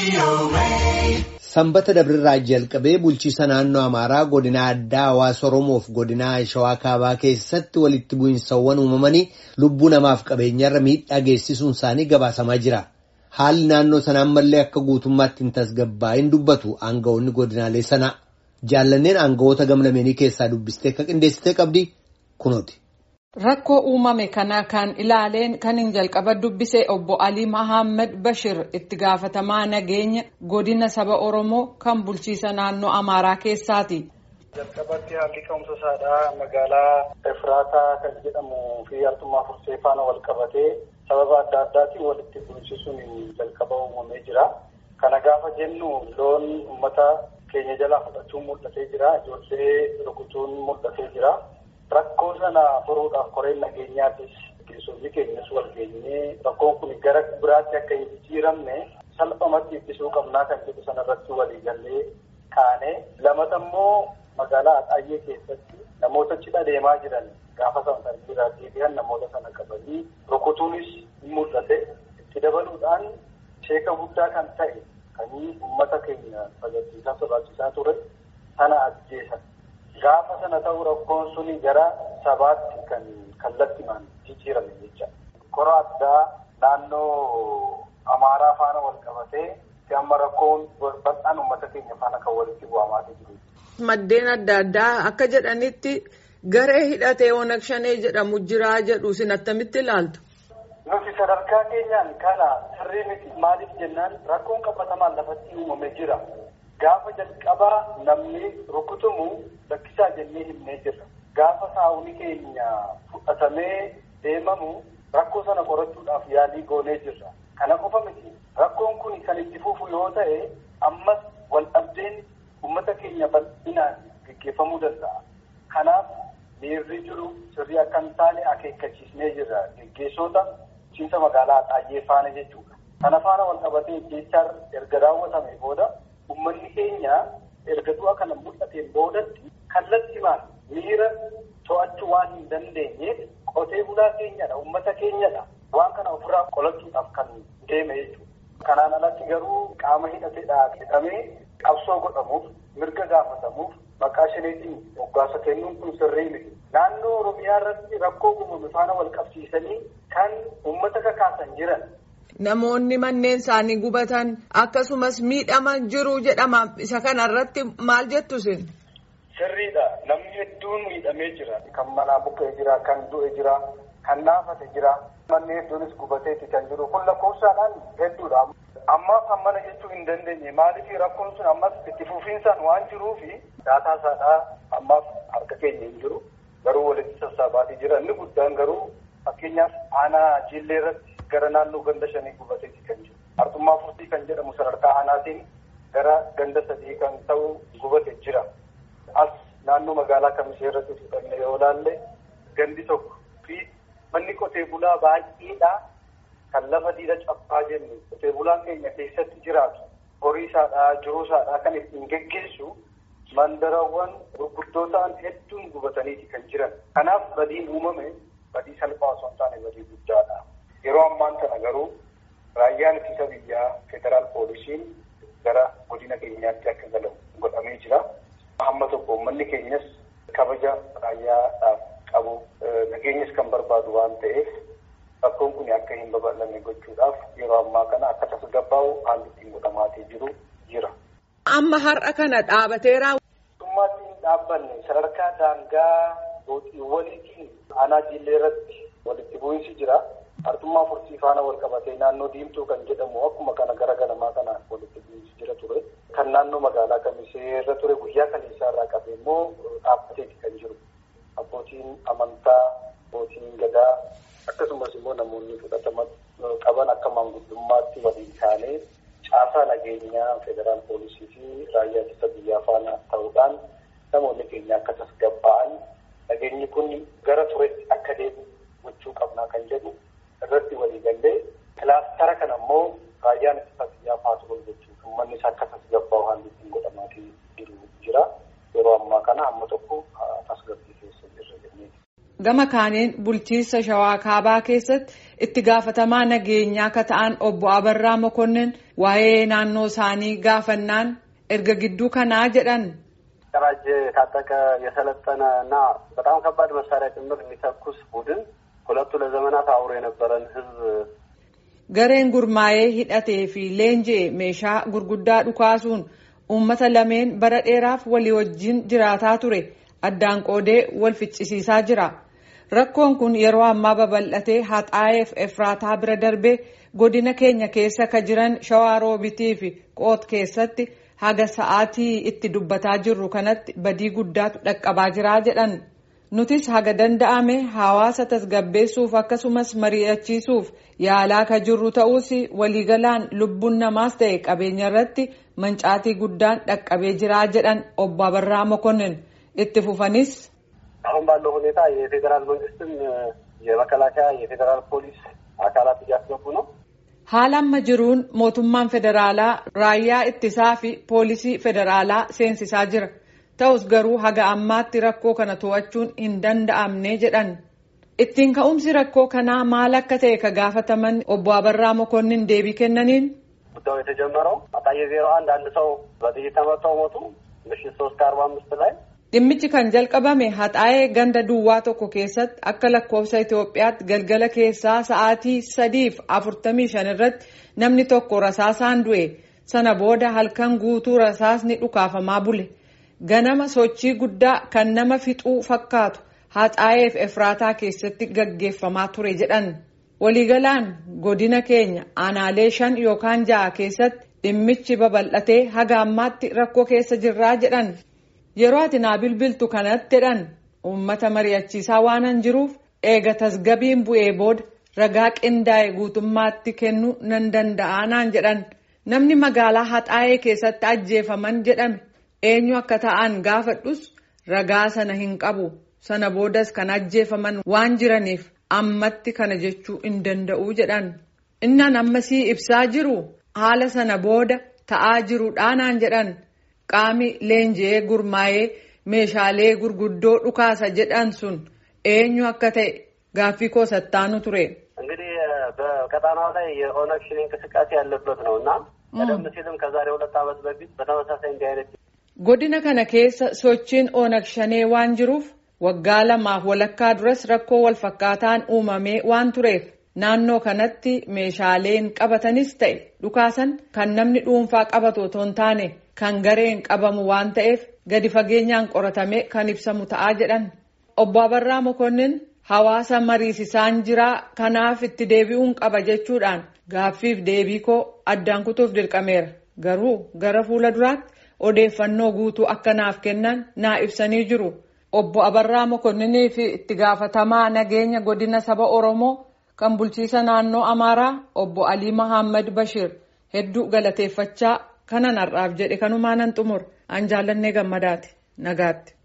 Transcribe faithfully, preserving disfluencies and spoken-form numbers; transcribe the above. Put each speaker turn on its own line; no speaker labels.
Sanbata Dabrirraa jalqabee bulchiisa naannoo Amaaraa godina addaa Hawaasa Oromoof godina Shawaa Kaabaa keessatti walitti bu'insawwan uumamanii lubbuu namaaf qabeenyarra miidhaa geessisuun isaanii gabaasamaa jira. Haalli naannoo sanaa ammallee akka guutummaatti hin tasgabbaa'in dubbatu aanga'oonni godinaalee sanaa. Jaallanneen aanga'oota gamlameenii keessaa dubbistee akka qindeessitee qabdi kunooti.
Rakkoo uumame kana kan ilaaleen kan hin jalqaba dubbise obbo Alii Mahammad Bashir itti gaafatamaa nageenya godina saba Oromoo kan bulchiisa naannoo Amaaraa keessaati.
Jalqabatti haalli ka'umsa isaadhaa magaalaa Efraataa kan jedhamu fi Artummaa Fursee faana wal qabatee sababa adda addaatiin walitti bu'insisuun jalqaba uumamee jira. Kana gaafa jennu loon uummata keenya jalaa fudhachuun mul'atee jira. Ijoollee rukutuun mul'atee jira. Rakkoo sana furuudhaaf koreen nageenyaatis keessumni keenyas wal geenyee rakkoon kun gara biraatti akka hin jijjiiramne salphumatti ittisuu qabnaa kan jedhu sanarratti walii gallee kaane. Lamata immoo magaalaa Axaayee keessatti namoota cidha deemaa jiran gaafa sana tartiibaatii fi namoota sana qabanii rukutuunis ni mul'ate. Itti dabaluudhaan sheeka guddaa kan ta'e kan uummata keenya fayyadsiisaa sodaachisaa ture sana ajjeesan. Gaafa sana ta'uu rakkoon suni gara sabaatti kan kallattimaan jijjiirame jecha. Kora addaa naannoo Amaaraa faana wal qabatee amma rakkoon bal'aan uummata keenya faana kan walitti bu'amaa jiru.
Maddeen adda addaa akka jedhanitti garee hidhatee Onag Shanee jedhamu jira jedhu isin attamitti ilaaltu?
Nuti sadarkaa keenyaan kana sirrii miti. Maaliif jennaan rakkoon qabatamaan lafatti uumamee jira. Gaafa jalqabaa namni rukutumu lakkisaa jennee himnee jirra. Gaafa saawuni keenya fudhatamee deemamu rakkoo sana qorachuudhaaf yaalii goonee jirra. Kana qofa miti. Rakkoon kun kan itti fufu yoo ta'e ammas wal dhabdeen uummata keenya bal'inaan gaggeeffamuu danda'a. Kanaaf miirri jiru sirrii akka hin taane akeekkachiisnee jirra. Gaggeessota bulchiinsa magaalaa Axaayee faana jechuudha. Kana faana wal qabatee jechaan erga raawwatame booda uummanni keenya erga du'a kana mul'ateen boodatti kallattimaan miira to'achuu waan hin dandeenyeef qotee bulaa keenyadha, uummata keenyadha. Waan kana ofirraa qolachuudhaaf kan deeme jechuudha. Kanaan alatti garuu qaama hidhateedhaa jedhamee qabsoo godhamuuf, mirga gaafatamuuf maqaa shaneetiin moggaasa kennuun kun sirrii miti. Naannoo Oromiyaa irratti rakkoo uumame faana wal qabsiisanii kan uummata kakaasan jiran.
Namoonni manneen isaanii gubatan akkasumas miidhaman jiru jedhama. Isa kanarratti maal jettu isin?
Sirriidha. Namni hedduun miidhamee jira. Kan manaa buqqee jira, kan du'e jira, kan naafate jira. Manni hedduunis gubateeti kan jiru. Kun lakkoofsaadhaan hedduudha. Ammaaf hammana jechuu hin dandeenye. Maaliif rakkoon sun ammas itti fufiinsaan waan jiruufi daataa isaadhaa ammaaf harka keenya hin jiru. Garuu walitti sassaabaatii jira. Inni guddaan garuu fakkeenyaaf aanaa Jillee irratti gara naannoo ganda shanii gubateeti kan jiru. Artummaa Fursee kan jedhamu sadarkaa aanaatiin gara ganda sadii kan ta'u gubate jira. As naannoo magaalaa Kamisee irratti fudhanne yoo ilaalle gandi tokko fi manni qotee bulaa baay'eedha kan lafa diida cabbaa jennu qotee bulaan keenya keessatti jiraatu horii isaadhaa jiruu isaadhaa kan ittiin geggeessu mandarawwan gurguddoo ta'an hedduun gubataniiti kan jiran. Kanaaf badiin uumame badii salphaa osoo hin taane badii guddaadha. Yeroo ammaan kana garuu raayyaan ittisa biyyaa federaal poolisiin gara godina keenyaatti akka galamu godhamee jira. Hamma tokko uummanni keenyas kabaja raayyaadhaaf qabu nageenyas kan barbaadu waan ta'eef rakkoon kun akka hin babal'anne gochuudhaaf yeroo ammaa kana akka tasgabbaa'u haalli ittiin godhamaatii jiru jira.
Amma har'a kana dhaabateera.
Dhummaatti hin dhaabbanne sadarkaa daangaa waliitiin aanaa Jillee irratti walitti bu'iinsi jira. Artummaa Fursee faana wal qabatee naannoo Diimtuu kan jedhamu akkuma kana gara ganamaa kana walitti bu'iinsi jira ture. Kan naannoo magaalaa Kamisee irra ture guyyaa kaleessaa irraa qabee immoo dhaabbateeti kan jiru. Abbootiin amantaa, abbootiin gadaa akkasumas immoo namoonni fudhatama qaban akka maanguddummaatti waliin kaanee caasaa nageenyaa federaal poolisii fi raayyaa ittisa biyyaa faana ta'uudhaan namoonni keenya akka tasgabbaa'an nageenyi kun gara turetti akka deemu gochuu qabnaa kan jedhu irratti walii gallee kilaastara kana immoo raayyaan ittisa biyyaa paaturool jechuudha. Uummanni isaa akka tasgabbaa'u haalli ittiin godhamaatii jiru jira. Yeroo ammaa kana amma tokko tasgabbii keessa jirra jennee.
Gama kaaniin bulchiinsa Shawaa Kaabaa keessatti itti gaafatamaa nageenyaa akka ta'an obbo Abarraa Mokonnin waa'ee naannoo isaanii gaafannaan erga gidduu kanaa jedhan.
ደራጀ ታጠቀ የሰለጠነና በጣም ከባድ መሳሪያ ጭምር የሚተኩስ ቡድን ሁለቱ ለዘመናት አውሮ የነበረን ህዝብ
gareen gurmaa'ee hidhatee fi leenjii meeshaa gurguddaa dhukaasuun uummata lameen bara dheeraaf walii wajjin jiraataa ture addaan qoodee wal ficcisiisaa jira. Rakkoon kun yeroo ammaa babal'atee Haxaayeef Efraataa bira darbee godina keenya keessa ka jiran Shawaa Roobitii fi Qoot keessatti haga sa'aatii itti dubbataa jirru kanatti badii guddaatu dhaqqabaa jira jedhan. Nutis haga danda'ame hawaasa tasgabbeessuuf akkasumas mari'achiisuuf yaalaa ka jirru ta'us waliigalaan lubbuun namaas ta'e qabeenya irratti mancaatii guddaan dhaqqabee jira jedhan obbo Abarraa Mokonnin. Itti fufanis
አሁን ባለው ሁኔታ የፌደራል መንግስትም የመከላከያ የፌደራል ፖሊስ አካላት እያስገቡ ነው።
haala amma jiruun mootummaan federaalaa raayyaa ittisaa fi poolisii federaalaa seensisaa jira. Ta'us garuu haga ammaatti rakkoo kana to'achuun hin danda'amne jedhan. Ittiin ka'umsi rakkoo kanaa maal akka ta'e ka gaafataman obbo Abarraa Mokonnin deebii kennaniin
ጉዳዩ የተጀመረው አጣዬ ዜሮ አንድ አንድ ሰው በጥይት ተመተው ሞቱ ምሽት ሶስት ከአርባ አምስት ላይ
dhimmichi kan jalqabame Haxaayee ganda duwwaa tokko keessatti akka lakkoofsa Itoophiyaatti galgala keessaa sa'aatii sadiif afurtamii shan irratti namni tokko rasaasaan du'e. Sana booda halkan guutuu rasaasni dhukaafamaa bule. Ganama sochii guddaa kan nama fixuu fakkaatu Haxaayeef Efraataa keessatti gaggeeffamaa ture jedhan. Waliigalaan godina keenya aanaalee shan yookaan ja'a keessatti dhimmichi babal'atee haga ammaatti rakkoo keessa jirraa jedhan. Yeroo ati naa bilbiltu kanatti jedhan uummata mari'achiisaa waanan jiruuf eega tasgabiin bu'ee booda ragaa qindaa'e guutummaatti kennuu nan danda'a naan jedhan. Namni magaalaa Haxaayee keessatti ajjeefaman jedhame eenyu akka ta'an gaafadhus ragaa sana hin qabu. Sana boodas kan ajjeefaman waan jiraniif ammatti kana jechuu hin danda'u jedhan. Innaan ammasii ibsaa jiru haala sana booda ta'aa jiruudhaan naan jedhan. Qaami leenjee gurmaa'ee meeshaalee gurguddoo dhukaasa jedhan sun eenyu akka ta'e gaaffii koo sattaanu ture.
እንግዲህ በቀጣናው ላይ የኦነግ ሸኔ እንቅስቃሴ ያለበት ነውና ቀደም ሲልም ከዛሬ ሁለት ዓመት በፊት በተመሳሳይ እንዲህ አይነት
godina kana keessa sochiin Onag Shanee waan jiruuf waggaa lamaaf walakkaa duras rakkoo wal fakkaataan uumamee waan tureef naannoo kanatti meeshaaleen qabatanis ta'e dhukaasan kan namni dhuunfaa qabatu otoo hin taane kan gareen qabamu waan ta'eef gadi fageenyaan qoratame kan ibsamu ta'aa jedhan. Obbo Abarraa Mokonnin hawaasa mariisisaan jiraa kanaaf itti deebi'uun qaba jechuudhaan gaaffiif deebii koo addaan kutuuf dirqameera. Garuu gara fuula duraatti odeeffannoo guutuu akka naaf kennan naa ibsanii jiru. Obbo Abarraa Mokonninii fi itti gaafatamaa nageenya godina saba Oromoo kan bulchiisa naannoo Amaaraa obbo Alii Mahammad Bashir hedduu galateeffachaa kanan har'aaf jedhe kanumaan nan xumur an jaallannee gammadaati nagaatti.